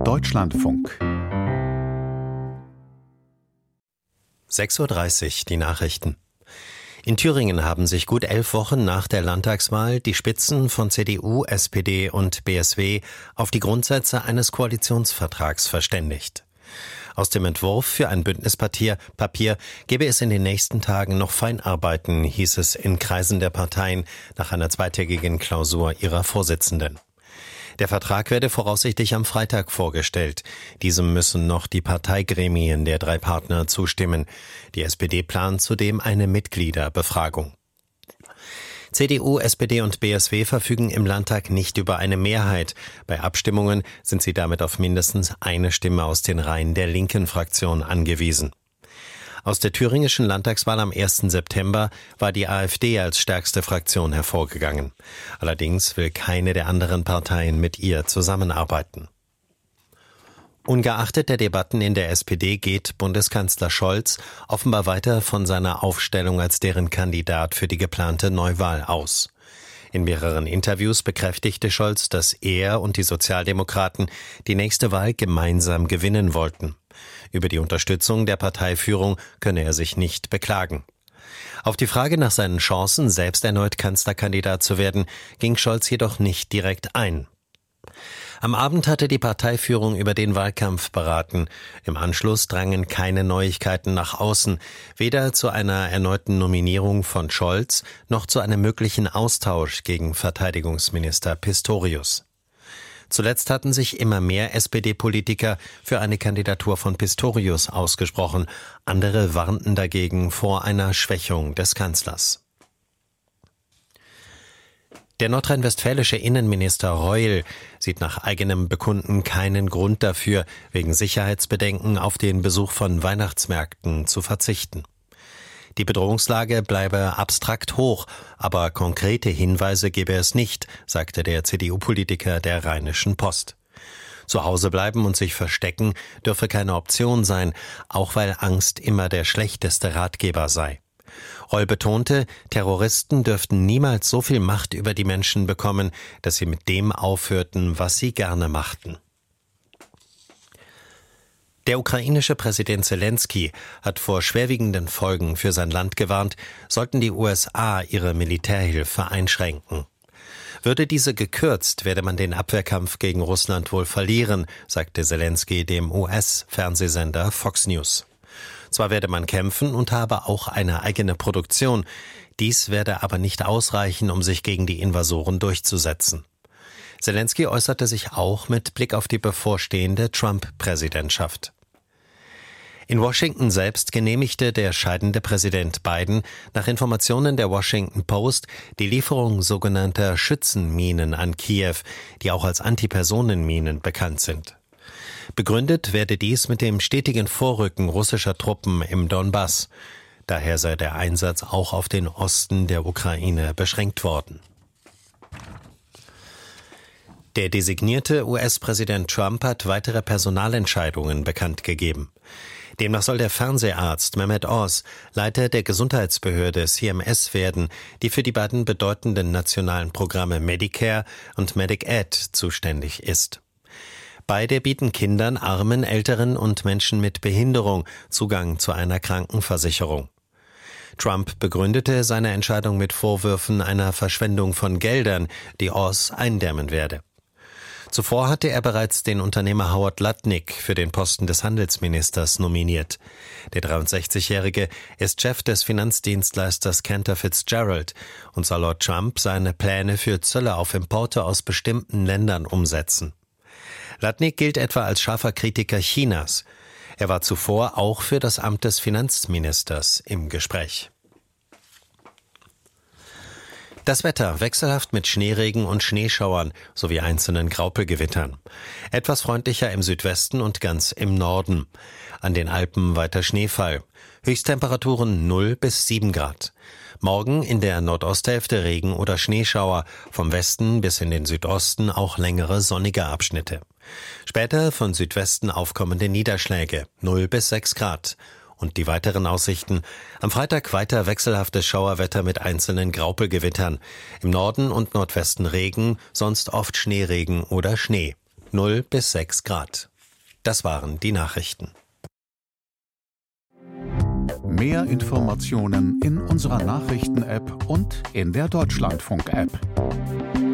Deutschlandfunk 6:30 Uhr, die Nachrichten. In Thüringen haben sich gut 11 Wochen nach der Landtagswahl die Spitzen von CDU, SPD und BSW auf die Grundsätze eines Koalitionsvertrags verständigt. Aus dem Entwurf für ein Bündnispapier gebe es in den nächsten Tagen noch Feinarbeiten, hieß es in Kreisen der Parteien nach einer zweitägigen Klausur ihrer Vorsitzenden. Der Vertrag werde voraussichtlich am Freitag vorgestellt. Diesem müssen noch die Parteigremien der drei Partner zustimmen. Die SPD plant zudem eine Mitgliederbefragung. CDU, SPD und BSW verfügen im Landtag nicht über eine Mehrheit. Bei Abstimmungen sind sie damit auf mindestens eine Stimme aus den Reihen der linken Fraktion angewiesen. Aus der thüringischen Landtagswahl am 1. September war die AfD als stärkste Fraktion hervorgegangen. Allerdings will keine der anderen Parteien mit ihr zusammenarbeiten. Ungeachtet der Debatten in der SPD geht Bundeskanzler Scholz offenbar weiter von seiner Aufstellung als deren Kandidat für die geplante Neuwahl aus. In mehreren Interviews bekräftigte Scholz, dass er und die Sozialdemokraten die nächste Wahl gemeinsam gewinnen wollten. Über die Unterstützung der Parteiführung könne er sich nicht beklagen. Auf die Frage nach seinen Chancen, selbst erneut Kanzlerkandidat zu werden, ging Scholz jedoch nicht direkt ein. Am Abend hatte die Parteiführung über den Wahlkampf beraten. Im Anschluss drangen keine Neuigkeiten nach außen, weder zu einer erneuten Nominierung von Scholz noch zu einem möglichen Austausch gegen Verteidigungsminister Pistorius. Zuletzt hatten sich immer mehr SPD-Politiker für eine Kandidatur von Pistorius ausgesprochen. Andere warnten dagegen vor einer Schwächung des Kanzlers. Der nordrhein-westfälische Innenminister Reul sieht nach eigenem Bekunden keinen Grund dafür, wegen Sicherheitsbedenken auf den Besuch von Weihnachtsmärkten zu verzichten. Die Bedrohungslage bleibe abstrakt hoch, aber konkrete Hinweise gebe es nicht, sagte der CDU-Politiker der Rheinischen Post. Zu Hause bleiben und sich verstecken dürfe keine Option sein, auch weil Angst immer der schlechteste Ratgeber sei. Reul betonte, Terroristen dürften niemals so viel Macht über die Menschen bekommen, dass sie mit dem aufhörten, was sie gerne machten. Der ukrainische Präsident Zelensky hat vor schwerwiegenden Folgen für sein Land gewarnt, sollten die USA ihre Militärhilfe einschränken. Würde diese gekürzt, werde man den Abwehrkampf gegen Russland wohl verlieren, sagte Zelensky dem US-Fernsehsender Fox News. Zwar werde man kämpfen und habe auch eine eigene Produktion, dies werde aber nicht ausreichen, um sich gegen die Invasoren durchzusetzen. Zelensky äußerte sich auch mit Blick auf die bevorstehende Trump-Präsidentschaft. In Washington selbst genehmigte der scheidende Präsident Biden nach Informationen der Washington Post die Lieferung sogenannter Schützenminen an Kiew, die auch als Antipersonenminen bekannt sind. Begründet werde dies mit dem stetigen Vorrücken russischer Truppen im Donbass. Daher sei der Einsatz auch auf den Osten der Ukraine beschränkt worden. Der designierte US-Präsident Trump hat weitere Personalentscheidungen bekannt gegeben. Demnach soll der Fernseharzt Mehmet Oz Leiter der Gesundheitsbehörde CMS werden, die für die beiden bedeutenden nationalen Programme Medicare und Medicaid zuständig ist. Beide bieten Kindern, Armen, Älteren und Menschen mit Behinderung Zugang zu einer Krankenversicherung. Trump begründete seine Entscheidung mit Vorwürfen einer Verschwendung von Geldern, die Oz eindämmen werde. Zuvor hatte er bereits den Unternehmer Howard Lutnick für den Posten des Handelsministers nominiert. Der 63-Jährige ist Chef des Finanzdienstleisters Cantor Fitzgerald und soll laut Trump seine Pläne für Zölle auf Importe aus bestimmten Ländern umsetzen. Lutnick gilt etwa als scharfer Kritiker Chinas. Er war zuvor auch für das Amt des Finanzministers im Gespräch. Das Wetter wechselhaft mit Schneeregen und Schneeschauern sowie einzelnen Graupelgewittern. Etwas freundlicher im Südwesten und ganz im Norden. An den Alpen weiter Schneefall. Höchsttemperaturen 0 bis 7 Grad. Morgen in der Nordosthälfte Regen oder Schneeschauer, vom Westen bis in den Südosten auch längere sonnige Abschnitte. Später von Südwesten aufkommende Niederschläge, 0 bis 6 Grad. Und die weiteren Aussichten: am Freitag weiter wechselhaftes Schauerwetter mit einzelnen Graupelgewittern. Im Norden und Nordwesten Regen, sonst oft Schneeregen oder Schnee, 0 bis 6 Grad. Das waren die Nachrichten. Mehr Informationen in unserer Nachrichten-App und in der Deutschlandfunk-App.